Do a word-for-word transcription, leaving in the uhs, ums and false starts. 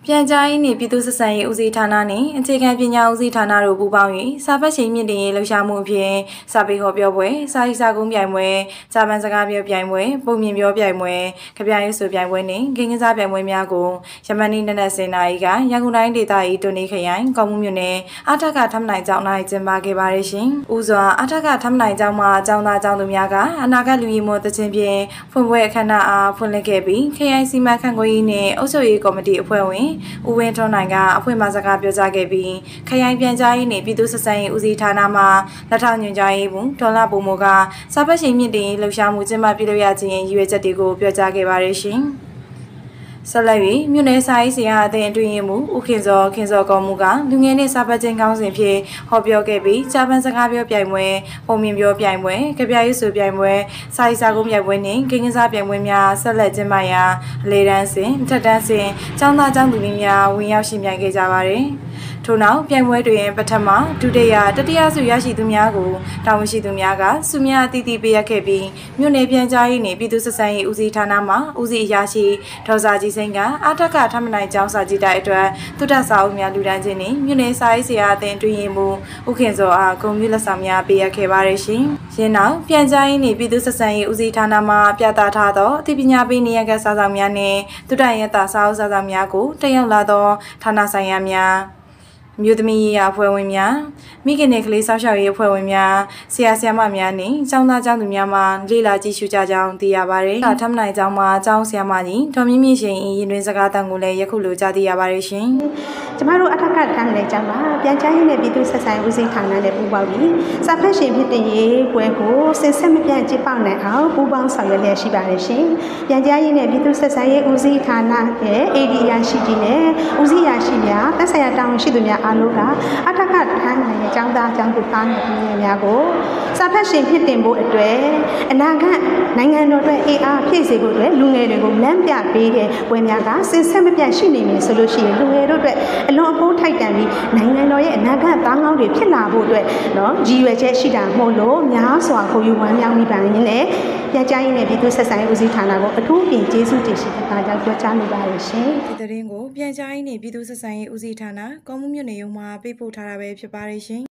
ပြန်ကြားရေးနှင့်ပြည်သူ့ဆက်ဆံရေးဦးစီးဌာနနှင့်အခြေခံပညာဦးစီးဌာနတို့ပူးပေါင်း၍စာပတ်ချိန်မြင့်တင်ရေးလှုပ်ရှားမှုအဖြစ်စာပေဟောပြောပွဲစာရေးစာကုန်းပြိုင်ပွဲဂျာပန်စကားပြောပြိုင်ပွဲပုံမြင်ပြောပြိုင်ပွဲကြပြရေးဆိုပြိုင်ပွဲနှင့်ဂိမ်းကစားပြိုင်ပွဲများကိုယမန်နေ့နနက်စင်နာရီကရန်ကုန်တိုင်းဒေသ၏တွန်နေခရိုင်ကောင်းမှုမြို့နယ်အာထကထမ်းနိုင်ကျောင်း၌ကျင်းပခဲ့ပါရရှင်။ဦးစွာအာထကထမ်းနိုင်ကျောင်းမှာကျောင်းသားကျောင်းသူများကအနာဂတ်လူကြီးမောတခြင်းဖြင့်ဖွင့်ပွဲအခမ်းအနားအားဖွင့်လှစ်ခဲ့ပြီးခရိုင်စီမံခန့်ခွဲရေးနှင့်အုပ်ချုပ်ရေးကော်မတီအဖွဲ့ဝင်ဦးဝင်းထွန်းနိုင်ကအဖွင့်မှာစကားပြောကြားခဲ့ပြီးခရိုင်ပြန်ကြားရေးနှင့်ပြည်သူ့ဆက်ဆံရေးဦးစီးဌာနမှလက်ထောက်ညွှန်ကြားရေးမှူးဒေါ်လာပုံမိုးကစာပတ်ချိန်မြင့်တင်လှုပ်ရှားမှုကျင်းပပြုလုပ်ရခြင်းရည်ရွယ်ချက်တွေကိုပြောကြားခဲ့ပါရရှင်။ဆက်လက်၍မြို့နယ်စာရေးဆရာအသင်းအတွင်းရေးမှူးဦးခင်စောခင်စောကောမှုကလူငယ်နှင့်စာပတ်ချင်းကောင်းစဉ်ဖြင့်ဟောပြောခဲ့ပြီးဂျာပန်စကားပြောပြိုင်ပွဲပုံမြင်ပြောပြိုင်ပွဲကြပြရေးဆိုပြိုင်ပွဲစာရေးစာကုန်းပြိုင်ပွဲနှင့်ဂိမ်းကစားပြိုင်ပွဲများဆက်လက်ကျင်းပရာအလေတန်းစဉ်ထက်တန်းစဉ်ကျောင်းသားကျောင်းသူများဝင်ရောက်ရှင်ပြိုင်ခဲ့ကြပါသည်။ထို့နောက်ပြိုင်ပွဲတွင်ပထမဒုတိယတတိယဆုရရှိသူများကိုတာဝန်ရှိသူများကဆုများအသီးသီးပေးအပ်ခဲ့ပြီးမြို့နယ်ပြန်ကြားရေးနှင့်ပြည်သူ့ဆက်ဆံရေးဦးစီးဌာနမှဦးစီးအရာရှိဒေါ်စာကြီးစိန်ကအာထကထမ်းနိုင်ကျောင်းစာကြည့်တိုက်အတွက်သုတစာအုပ်များလူဒန်းခြင်းနှင့်မြို့နယ်စာရေးဆရာအသင်းတွင်ရင်မူဦးခင်စောအားဂုဏ်ပြုလက်ဆောင်များပေးအပ်ခဲ့ပါရရှင်။ယင်းနောက်ပြန်ကြားရေးနှင့်ပြည်သူ့ဆက်ဆံရေးဦးစီးဌာနမှပြသထားသောအသိပညာပေးနေရကစာဆောင်များနှင့်သုတရတစာအုပ်စာဆောင်များကိုတက်ရောက်လာသောဌာနဆိုင်ရာများမြို့သမီးရေးအဖွဲ့ဝင်များမိခင်နဲ့ကလေးစောင့်ရှောက်ရေးအဖွဲ့ဝင်များဆရာဆရာမများနှင့်ကျောင်းသားကျောင်းသူများမှလေ့လာကြည့်ရှုကြကြောင်းသိရပါတယ်။ထမ်းနိုင်ကျောင်းမှာကျောင်းဆရာမကြီးဒေါ်မြင့်မြင့်ရှင်၏ရင်တွင်စကားတန်ကိုလည်းယခုလိုကြားသိရပါတယ်ရှင်။ကျမတို့အထက်ကထမ်းနိုင်ကျောင်းမှာပြန်ကြားရေးနဲ့ပြည်သူ့ဆက်ဆံရေးဦးစီးဌာနနဲ့ပူးပေါင်းပြီးစာဖတ်ရှင်ဖြစ်တဲ့ရေးပွဲကိုစင်ဆက်မပြတ်ကျင်းပနိုင်အောင်ပူးပေါင်းဆောင်ရွက်လျက်ရှိပါတယ်ရှင်။ပြန်ကြားရေးနဲ့ပြည်သူ့ဆက်ဆံရေးဦးစီးဌာနရဲ့ အေ ဒီ ရရှိကြီးနဲ့ဦးစီးရရှိများသက်ဆိုင်ရာတာဝန်ရှိသူများအားလုံးကအထက်ကထမ်းနိုင်တဲ့ကျောင်းသားကျောင်းသူသားနဲ့ပြည်သူများကိုစာဖတ်ရှင်ဖြစ်တင်ဖို့အတွက်အနာဂတ်နိုင်ငံတော်အတွက်အေးအားဖြည့်စေဖို့အတွက်လူငယ်တွေကိုလမ်းပြပေးတဲ့ပွဲများကစင်ဆက်မပြတ်ရှိနေမယ်ဆိုလို့ရှိရင်လူငယ်တို့အတွက်အလွန်အဖိုးထိုက်တန်ပြီးနိုင်ငံတော်ရဲ့အနာဂတ်သားကောင်းတွေဖြစ်လာဖို့အတွက်နော်ရည်ရွယ်ချက်ရှိတာမဟုတ်လို့များစွာကိုယူဝမ်းမြောက်မိပါရင်းနဲ့ပြန်ကြားရေးနဲ့ပြည်သူ့ဆက်ဆံရေးဦးစီးဌာနကိုအထူးပြင်ကျေးဇူးတင်ရှိတဲ့အားကြောင့်ပြောကြားလိုပါရရှင်။ဒီသတင်းကိုပြန်ကြားရေးနဲ့ပြည်သူ့ဆက်ဆံရေးဦးစီးဌာနကောင်းမှုမြို့နယ်ရုံးမှပေးပို့ထားတာပဲဖြစ်ပါတယ်ရှင်